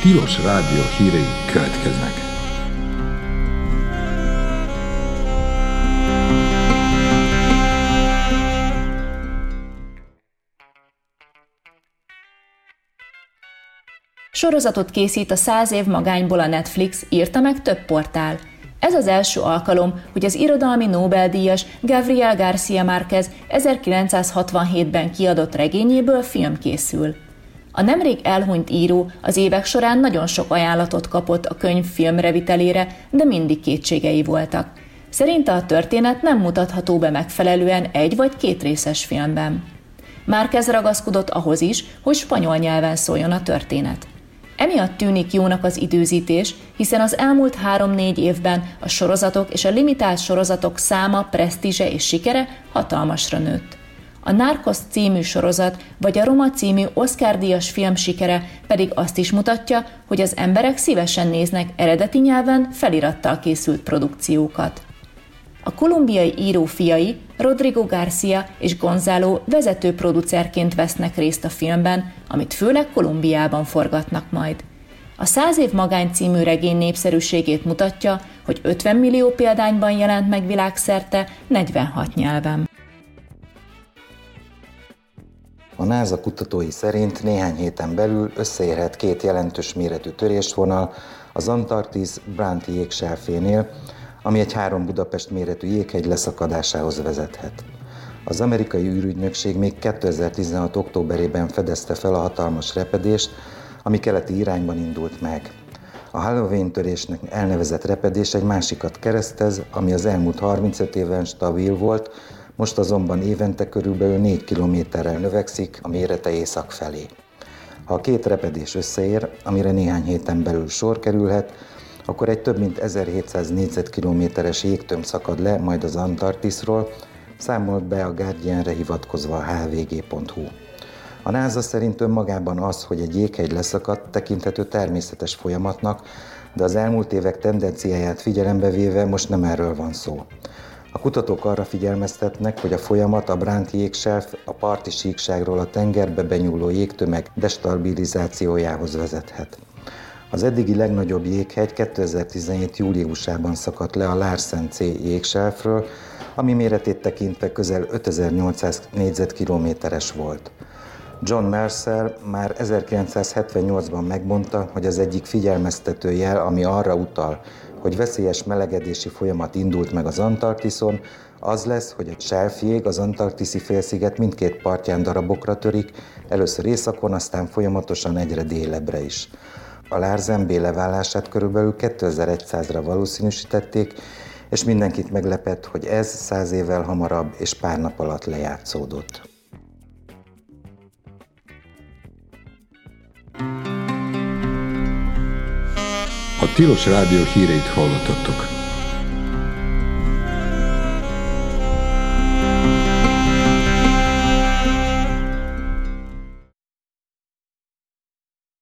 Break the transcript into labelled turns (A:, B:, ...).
A: Tilos Rádió hírei következnek.
B: Sorozatot készít a 100 év magányból a Netflix, írta meg több portál. Ez az első alkalom, hogy az irodalmi Nobel-díjas Gabriel García Márquez 1967-ben kiadott regényéből film készül. A nemrég elhunyt író az évek során nagyon sok ajánlatot kapott a könyv filmrevitelére, de mindig kétségei voltak. Szerinte a történet nem mutatható be megfelelően egy vagy két részes filmben. Márquez ragaszkodott ahhoz is, hogy spanyol nyelven szóljon a történet. Emiatt tűnik jónak az időzítés, hiszen az elmúlt 3-4 évben a sorozatok és a limitált sorozatok száma, presztízse és sikere hatalmasra nőtt. A Narcos című sorozat vagy a Roma című Oscar-díjas film sikere pedig azt is mutatja, hogy az emberek szívesen néznek eredeti nyelven felirattal készült produkciókat. A kolumbiai író fiai, Rodrigo García és Gonzalo vezető producerként vesznek részt a filmben, amit főleg Kolumbiában forgatnak majd. A 100 év magány című regény népszerűségét mutatja, hogy 50 millió példányban jelent meg világszerte 46 nyelven.
C: A NASA kutatói szerint néhány héten belül összeérhet két jelentős méretű törésvonal az Antarktisz Bránti jégselfjénél, ami egy 3 Budapest méretű jéghegy leszakadásához vezethet. Az amerikai űrügynökség még 2016. októberében fedezte fel a hatalmas repedést, ami keleti irányban indult meg. A Halloween törésnek elnevezett repedés egy másikat keresztez, ami az elmúlt 35 éven stabil volt, most azonban évente körülbelül 4 kilométerrel növekszik a mérete észak felé. Ha a két repedés összeér, amire néhány héten belül sor kerülhet, akkor egy több mint 1700 négyzetkilométeres jégtömb szakad le majd az Antarktiszról, számolt be a Guardianre hivatkozva a hvg.hu. A NASA szerint önmagában az, hogy egy jéghegy leszakadt, tekinthető természetes folyamatnak, de az elmúlt évek tendenciáját figyelembe véve most nem erről van szó. A kutatók arra figyelmeztetnek, hogy a folyamat a Bránti jégself a parti síkságról a tengerbe benyúló jégtömeg destabilizációjához vezethet. Az eddigi legnagyobb jéghegy 2017. júliusában szakadt le a Larsen C jégselfről, ami méretét tekintve közel 5800 négyzetkilométeres volt. John Mercer már 1978-ban megmondta, hogy az egyik figyelmeztető jel, ami arra utal, hogy veszélyes melegedési folyamat indult meg az Antarktiszon, az lesz, hogy a selfjég az antarktiszi félsziget mindkét partján darabokra törik, először északon, aztán folyamatosan egyre délebbre is. A Larsen B leválását körülbelül 2100-ra valószínűsítették, és mindenkit meglepett, hogy ez 100 évvel hamarabb és pár nap alatt lejátszódott.
A: A Tilos Rádió híreit hallottatok.